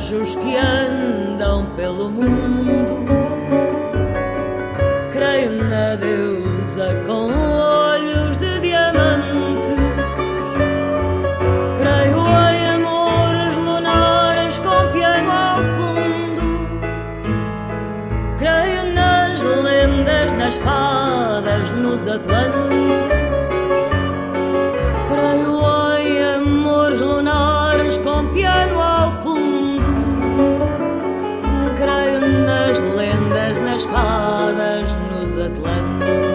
anjos que andam pelo mundo. Creio na deusa com olhos de diamante. Creio em amores lunares com piano ao fundo. Creio nas lendas, nas fadas, nos atlantes. Creio em amores lunares com piano ao fundo. Creio nas lendas, nas fadas, nos atlantes.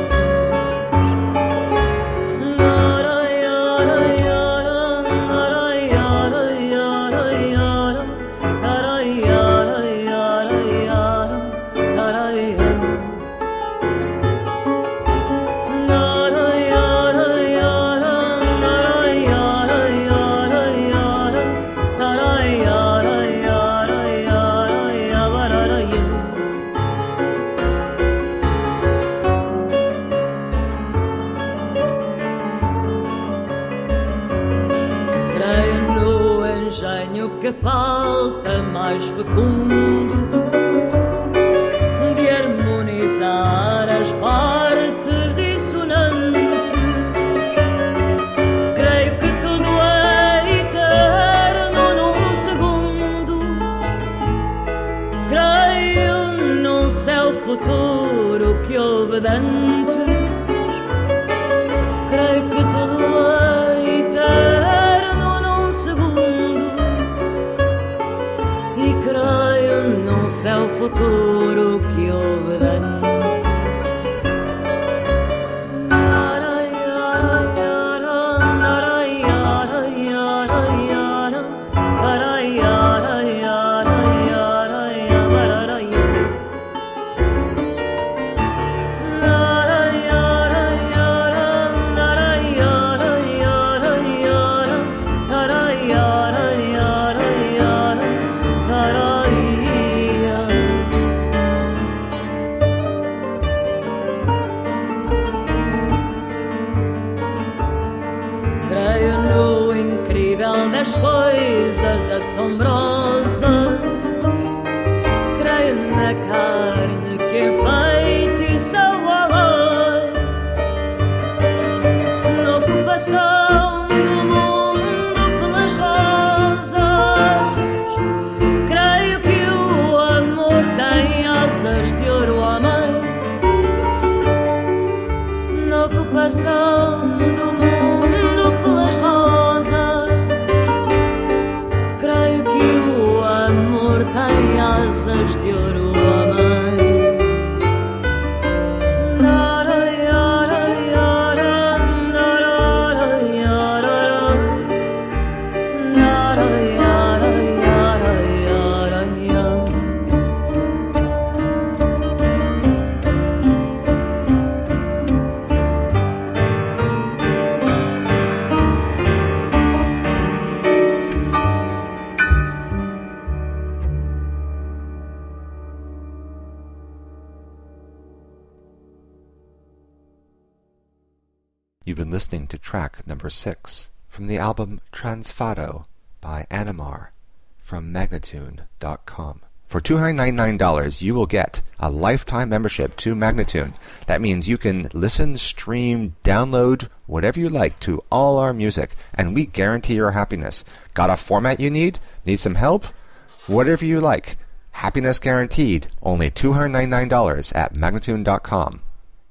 Que falta mais fecundo de harmonizar as partes dissonantes. Creio que tudo é eterno num segundo. Creio num céu futuro que houve dantes. Creio que tudo é eterno num segundo. Creio num céu futuro que houve antes. Creio no incrível das coisas assombrosas. Creio na carne que enfeitiça o além, na ocupação do mundo pelas rosas. Creio que o amor tem asas de ouro, amém, na ocupação do mundo pelas rosas. Creio que o amor tem asas de ouro, amém. You've been listening to track number 6 from the album Transfado by Animar from Magnatune.com. For $299, you will get a lifetime membership to Magnatune. That means you can listen, stream, download, whatever you like to all our music, and we guarantee your happiness. Got a format you need? Need some help? Whatever you like. Happiness guaranteed. Only $299 at Magnatune.com.